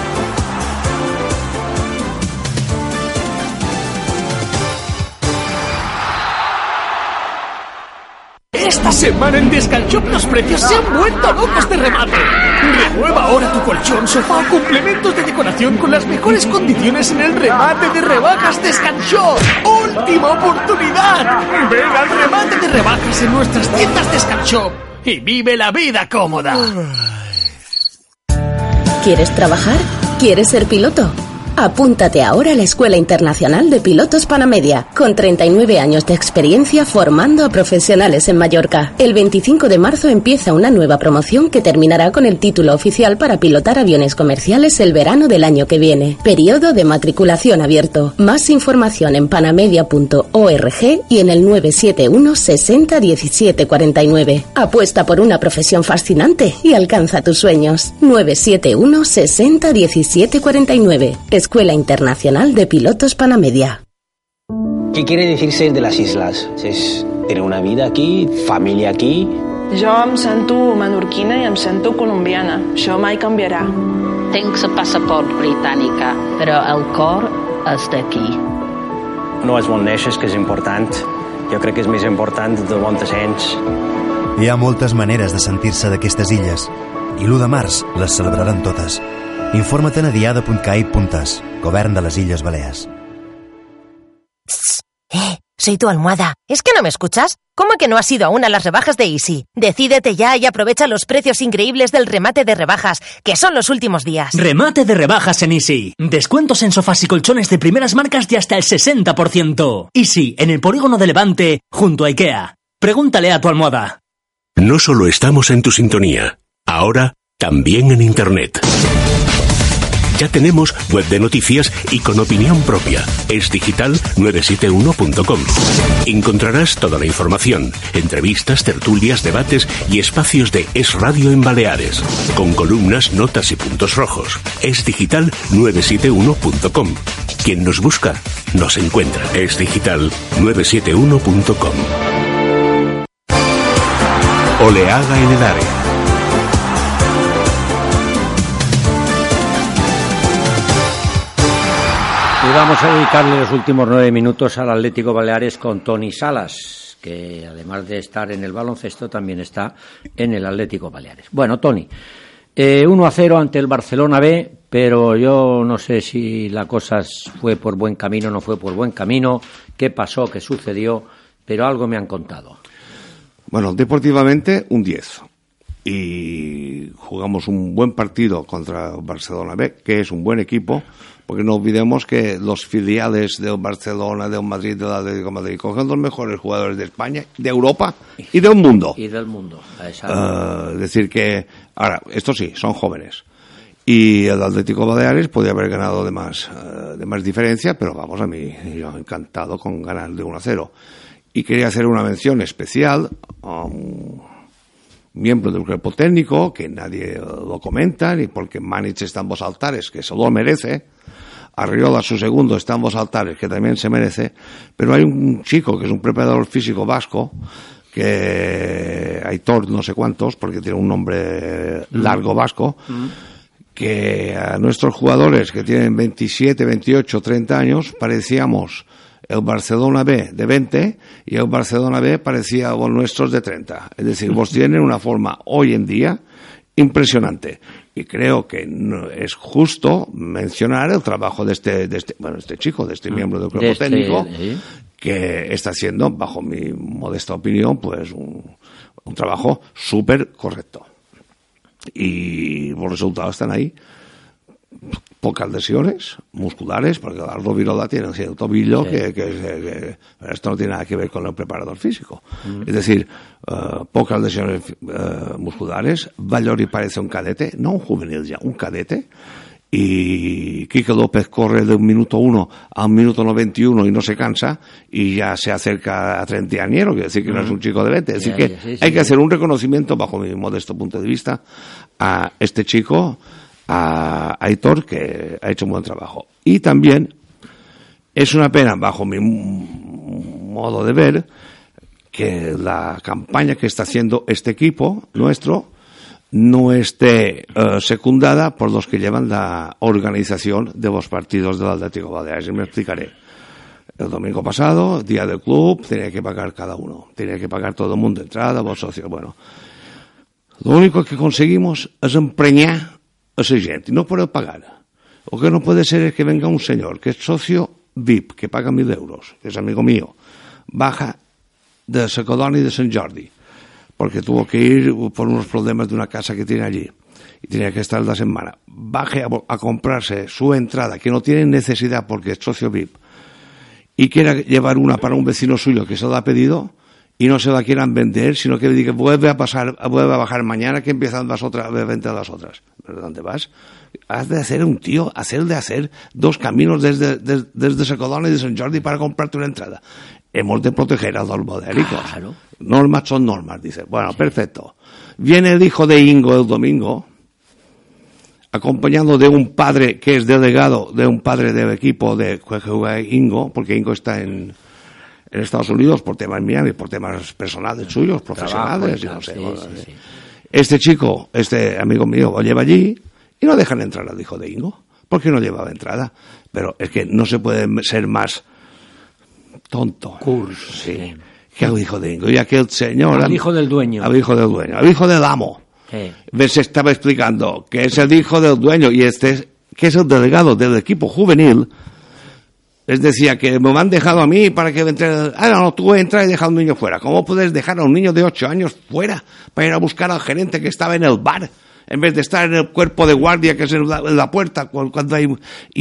Esta semana en Descanshop los precios se han vuelto locos de remate. Renueva ahora tu colchón, sofá o complementos de decoración con las mejores condiciones en el remate de rebajas Descanshop. ¡Última oportunidad! Ven al remate de rebajas en nuestras tiendas Descanshop y vive la vida cómoda. ¿Quieres trabajar? ¿Quieres ser piloto? Apúntate ahora a la Escuela Internacional de Pilotos Panamedia, con 39 años de experiencia formando a profesionales en Mallorca. El 25 de marzo empieza una nueva promoción que terminará con el título oficial para pilotar aviones comerciales el verano del año que viene. Periodo de matriculación abierto. Más información en panamedia.org y en el 971 60 17 49. Apuesta por una profesión fascinante y alcanza tus sueños. 971 60 17 49. Escuela Internacional de Pilotos Panamedia. ¿Qué quiere decir ser de las islas? Es tener una vida aquí, familia aquí. Jo em sento menorquina i em sento colombiana. Això mai canviarà. Tinc el passaport britànica, però el cor és d'aquí. No és on neixes, que és important. Jo crec que és més important de on te sents. Hi ha moltes maneres de sentir-se d'aquestes illes i l'1 de març les celebraran totes. Informa't a diada.cai.es, Govern de les Illes Balears. soy tu almohada. ¿Es que no me escuchas? ¿Cómo que no has ido aún a las rebajas de Easy? Decídete ya y aprovecha los precios increíbles del remate de rebajas, que son los últimos días. Remate de rebajas en Easy. Descuentos en sofás y colchones de primeras marcas de hasta el 60%. Easy, en el polígono de Levante, junto a IKEA. Pregúntale a tu almohada. No solo estamos en tu sintonía, ahora también en Internet. Ya tenemos web de noticias y con opinión propia. esdigital971.com. Encontrarás toda la información, entrevistas, tertulias, debates y espacios de Es Radio en Baleares, con columnas, notas y puntos rojos. esdigital971.com. Quien nos busca, nos encuentra. esdigital971.com. Oleada en el área. Y vamos a dedicarle los últimos 9 minutos al Atlético Baleares con Toni Salas, que además de estar en el baloncesto también está en el Atlético Baleares. Bueno, Toni, 1-0 ante el Barcelona B, pero yo no sé si la cosa fue por buen camino o no fue por buen camino, qué pasó, qué sucedió, pero algo me han contado. Bueno, deportivamente un 10. Y jugamos un buen partido contra Barcelona B, que es un buen equipo, porque no olvidemos que los filiales del Barcelona, del Madrid, del Atlético de Madrid cogen los mejores jugadores de España, de Europa y del mundo. Y del mundo, es decir que, ahora, estos sí, son jóvenes. Y el Atlético Baleares podía haber ganado de más diferencia, pero vamos, a mí, yo encantado con ganar de 1-0. Y quería hacer una mención especial a un miembro del cuerpo técnico, que nadie lo comenta, ni porque Manic está en Vos Altares, que se lo merece. Arriola, su segundo, está en Vos Altares, que también se merece. Pero hay un chico que es un preparador físico vasco, que Aitor no sé cuántos, porque tiene un nombre largo vasco, que a nuestros jugadores que tienen 27, 28, 30 años parecíamos el Barcelona B de 20 y el Barcelona B parecía a los nuestros de 30. Es decir, vos tienen una forma hoy en día impresionante. Y creo que no es justo mencionar el trabajo de este chico, de este miembro del cuerpo técnico, que está haciendo, bajo mi modesta opinión, pues un trabajo súper correcto. Y los resultados están ahí. Pocas lesiones musculares, porque la Rovirola tiene un tobillo que esto no tiene nada que ver con el preparador físico. Es decir, pocas lesiones musculares. Vallori parece un cadete, no un juvenil ya, un cadete. Y Quique López corre de 1:01 a 1:91 y no se cansa, y ya se acerca a 30añero, quiere decir que no es un chico de 20. Es decir que hay que hacer un reconocimiento, bajo mi modesto punto de vista, a este chico, a Aitor, que ha hecho un buen trabajo. Y también es una pena, bajo mi modo de ver, que la campaña que está haciendo este equipo nuestro no esté secundada por los que llevan la organización de los partidos del Atlético Baleares. Y me explicaré. El domingo pasado, día del club, tenía que pagar cada uno, tenía que pagar todo el mundo, entrada, vos socios. Bueno, lo único que conseguimos es empreñar a esa gente, no puedo pagar. Lo que no puede ser es que venga un señor que es socio VIP, que paga 1.000 euros, que es amigo mío, baja de Sacodón y de Sant Jordi, porque tuvo que ir por unos problemas de una casa que tiene allí, y tenía que estar la semana. Baje a comprarse su entrada, que no tiene necesidad porque es socio VIP, y quiera llevar una para un vecino suyo que se la ha pedido, y no se la quieran vender, sino que diga, vuelve a bajar mañana, que empiezan las otras, a vender las otras. ¿Pero dónde vas? Has de hacer un tío, hacer 2 caminos desde Sacodón y de Sant Jordi para comprarte una entrada. Hemos de proteger a los modélicos. Claro. Normas son normas, dice. Bueno, perfecto. Viene el hijo de Ingo el domingo, acompañado de un padre que es delegado de un padre del equipo de que juega Ingo, porque Ingo está en Estados Unidos por temas Miami, por temas personales suyos, profesionales, y no sé. Sí. Este chico, este amigo mío, lo lleva allí y no dejan entrar al hijo de Ingo. ¿Por qué no llevaba entrada? Pero es que no se puede ser más tonto. Sí. Que el hijo de Ingo. Y aquel señor... Al hijo del dueño. Al hijo del dueño. Al hijo del amo. Sí. Se estaba explicando que es el hijo del dueño y que es el delegado del equipo juvenil, Les decía que me han dejado a mí para que entre... no, tú entras y dejas a un niño fuera. ¿Cómo puedes dejar a un niño de 8 años fuera para ir a buscar al gerente que estaba en el bar, en vez de estar en el cuerpo de guardia que es en la puerta cuando hay...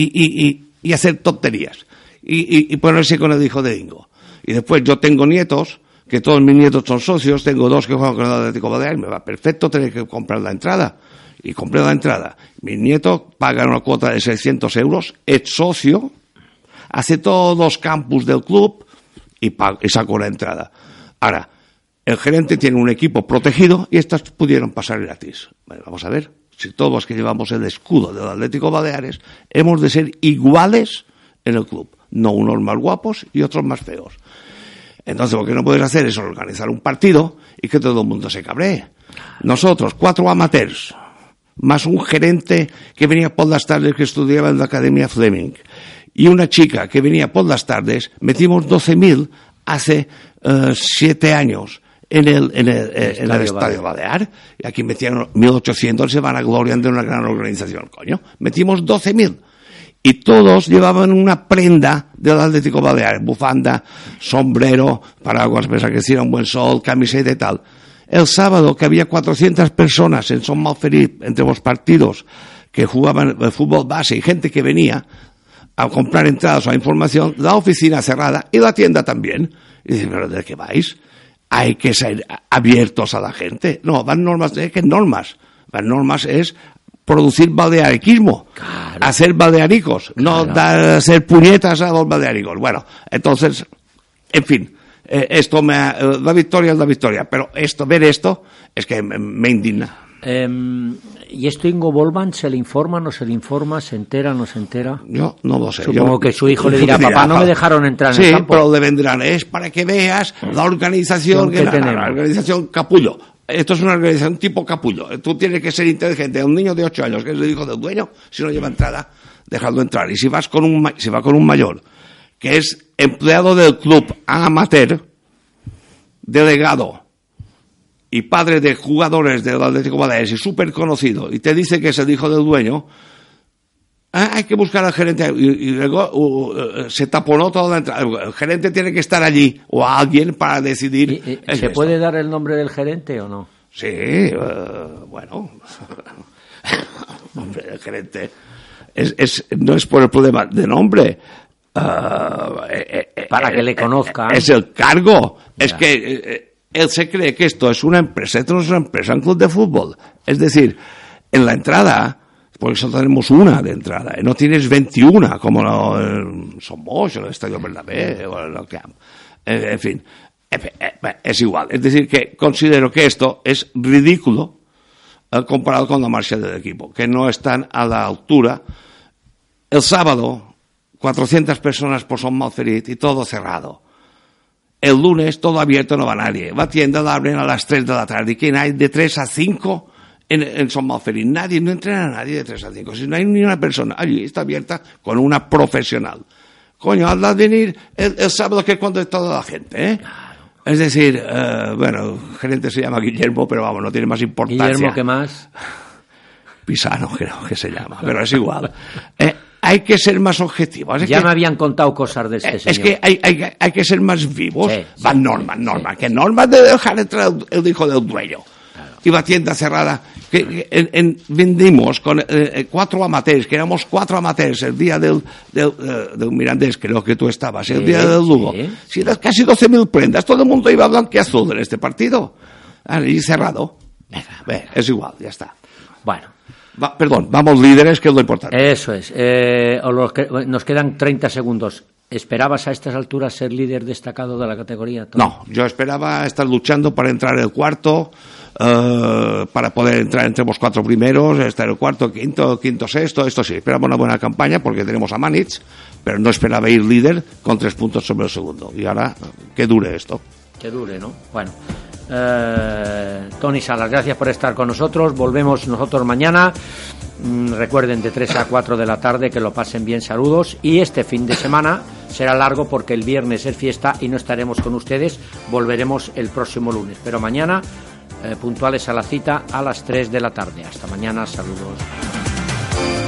y hacer tonterías? Y ponerse con el hijo de Dingo. Y después yo tengo nietos, que todos mis nietos son socios, tengo 2 que juegan con el Atlético Baleares, me va perfecto tener que comprar la entrada. Y compré la entrada. Mis nietos pagan una cuota de 600 euros, es socio, hace todos los campus del club y saco la entrada. Ahora, el gerente tiene un equipo protegido y estas pudieron pasar gratis. Bueno, vamos a ver, si todos los que llevamos el escudo del Atlético Baleares hemos de ser iguales en el club, no unos más guapos y otros más feos. Entonces lo que no puedes hacer es organizar un partido y que todo el mundo se cabree. Nosotros, 4 amateurs, más un gerente que venía por las tardes que estudiaba en la Academia Fleming y una chica que venía por las tardes, metimos 12.000 hace 7 años en el Estadio Balear, y aquí metieron 1.800, se van a gloriar de una gran organización, coño. Metimos 12.000 y todos llevaban una prenda del Atlético Balear, bufanda, sombrero, paraguas, pese a que hiciera un buen sol, camiseta y tal. El sábado, que había 400 personas en Son Malferit, entre los partidos que jugaban el fútbol base y gente que venía a comprar entradas o a información, la oficina cerrada y la tienda también. Y dicen, ¿pero de qué vais? Hay que ser abiertos a la gente. No, van normas, ¿qué normas? Van normas es producir baleariquismo, claro, hacer balearicos, no claro, hacer puñetas a los balearicos. Bueno, entonces, en fin, la victoria es la victoria, pero ver esto es que me indigna. ¿Y esto Ingo Bollmann se le informa, no se le informa, se entera, no se entera? Yo no lo sé. Supongo que su hijo le dirá, papá, no me dejaron entrar en el campo. Sí, pero le vendrán, es para que veas la organización que tenemos. La organización capullo. Esto es una organización tipo capullo. Tú tienes que ser inteligente. Un niño de 8 años, que es el hijo del dueño, si no lleva entrada, dejadlo entrar. Y si va con un mayor, que es empleado del club amateur, delegado y padre de jugadores del Atlético Baleares y súper conocido, y te dice que es el hijo del dueño, hay que buscar al gerente, y luego se taponó toda la entrada. El gerente tiene que estar allí, o alguien para decidir. ¿Se puede dar el nombre del gerente o no? Sí, bueno, el gerente no es por el problema de nombre, para que le conozcan. Es el cargo, ya. Es que él se cree que esto es una empresa, esto no es una empresa, un club de fútbol. Es decir, en la entrada, por eso tenemos una de entrada, no tienes 21 como en Somos, en el Estadio Bernabéu o en el Camp. En fin, es igual. Es decir, que considero que esto es ridículo comparado con la marcha del equipo, que no están a la altura. El sábado, 400 personas por Son Malferit y todo cerrado. El lunes, todo abierto, no va nadie. Va a tienda, la abren a las 3 de la tarde. ¿Y quién hay de 3 a 5 en Son Malferit? Nadie, no entrena a nadie de 3 a 5. Si no hay ni una persona, allí está abierta con una profesional. Coño, hazla venir el sábado, que es cuando es toda la gente, ¿eh? Claro. Es decir, bueno, el gerente se llama Guillermo, pero vamos, no tiene más importancia. ¿Guillermo qué más? Pisano, creo que se llama, pero es igual. Hay que ser más objetivos. Ya me habían contado cosas de este señor. Es que hay que ser más vivos. Sí, van normas. Sí. ¿Qué normas de dejar entrar el hijo del dueño? Claro. Iba tienda cerrada. Vendimos con 4 amateurs, que éramos 4 amateurs el día del Mirandés, creo que tú estabas, el día del Lugo. Sí, casi 12.000 prendas. Todo el mundo iba blanquiazul en este partido. Y cerrado. Es igual, ya está. Bueno. Perdón, vamos líderes, que es lo importante. Eso es. Nos quedan 30 segundos. ¿Esperabas a estas alturas ser líder destacado de la categoría? Tony? No, yo esperaba estar luchando para entrar el cuarto, para poder entrar entre los 4 primeros, estar el cuarto, quinto, sexto. Esto sí, esperaba una buena campaña porque tenemos a Manitz, pero no esperaba ir líder con 3 puntos sobre el segundo. Y ahora, que dure esto. Que dure, ¿no? Bueno. Tony Salas, gracias por estar con nosotros. Volvemos nosotros mañana. Recuerden, de 3 a 4 de la tarde, que lo pasen bien, saludos. Y este fin de semana será largo porque el viernes es fiesta y no estaremos con ustedes. Volveremos el próximo lunes, pero mañana puntuales a la cita a las 3 de la tarde. Hasta mañana, saludos.